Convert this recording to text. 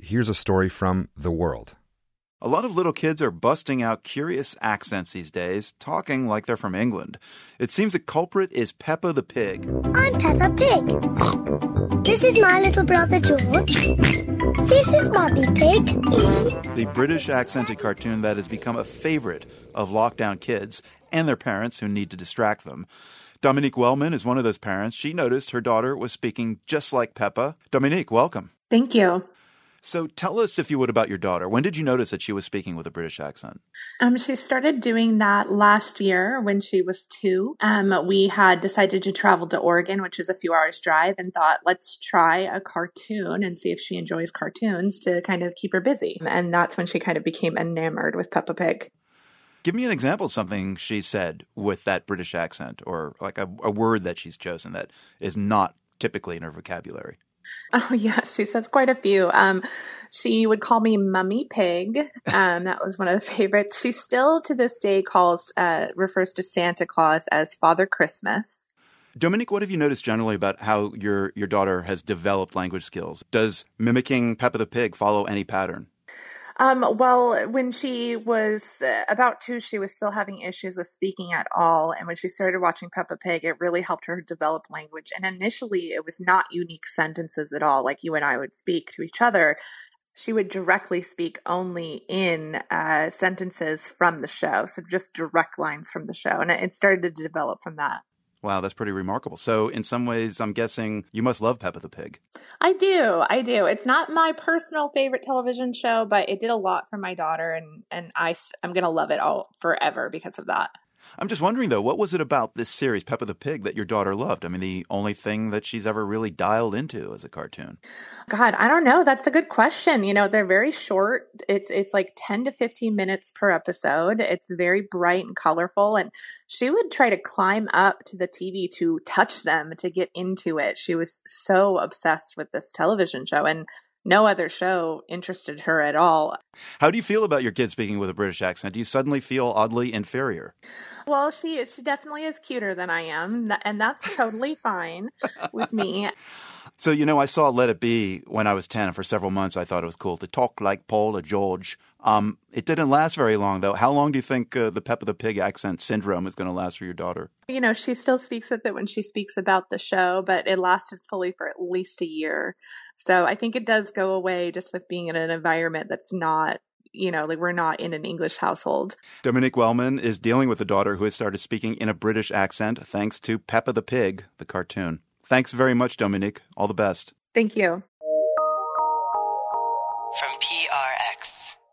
here's a story from The World. A lot of little kids are busting out curious accents these days, talking like they're from England. It seems the culprit is Peppa the Pig. I'm Peppa Pig. This is my little brother George. This is Mummy Pig. The British accented cartoon that has become a favorite of lockdown kids and their parents who need to distract them. Dominique Wellman is one of those parents. She noticed her daughter was speaking just like Peppa. Dominique, welcome. Thank you. So tell us, if you would, about your daughter. When did you notice that she was speaking with a British accent? She started doing that last year when she was 2. We had decided to travel to Oregon, which is a few hours drive, and thought, let's try a cartoon and see if she enjoys cartoons to kind of keep her busy. And that's when she kind of became enamored with Peppa Pig. Give me an example of something she said with that British accent, or like a word that she's chosen that is not typically in her vocabulary. Oh, yeah, she says quite a few. She would call me Mummy Pig. That was one of the favorites. She still, to this day, refers to Santa Claus as Father Christmas. Dominique, what have you noticed generally about how your daughter has developed language skills? Does mimicking Peppa the Pig follow any pattern? Well, when she was about 2, she was still having issues with speaking at all. And when she started watching Peppa Pig, it really helped her develop language. And initially, it was not unique sentences at all, like you and I would speak to each other. She would directly speak only in sentences from the show. So just direct lines from the show. And it started to develop from that. Wow, that's pretty remarkable. So in some ways, I'm guessing you must love Peppa the Pig. I do. It's not my personal favorite television show, but it did a lot for my daughter, and I'm going to love it all forever because of that. I'm just wondering, though, what was it about this series, Peppa the Pig, that your daughter loved? I mean, the only thing that she's ever really dialed into as a cartoon. God, I don't know. That's a good question. They're very short. It's like 10 to 15 minutes per episode. It's very bright and colorful. And she would try to climb up to the TV to touch them, to get into it. She was so obsessed with this television show. And no other show interested her at all. How do you feel about your kid speaking with a British accent? Do you suddenly feel oddly inferior? Well, she definitely is cuter than I am, and that's totally fine with me. So, I saw Let It Be when I was 10. For several months, I thought it was cool to talk like Paul or George. It didn't last very long, though. How long do you think the Peppa the Pig accent syndrome is going to last for your daughter? She still speaks with it when she speaks about the show, but it lasted fully for at least a year. So I think it does go away just with being in an environment that's not, we're not in an English household. Dominique Wellman is dealing with a daughter who has started speaking in a British accent thanks to Peppa the Pig, the cartoon. Thanks very much, Dominique. All the best. Thank you. From PRX.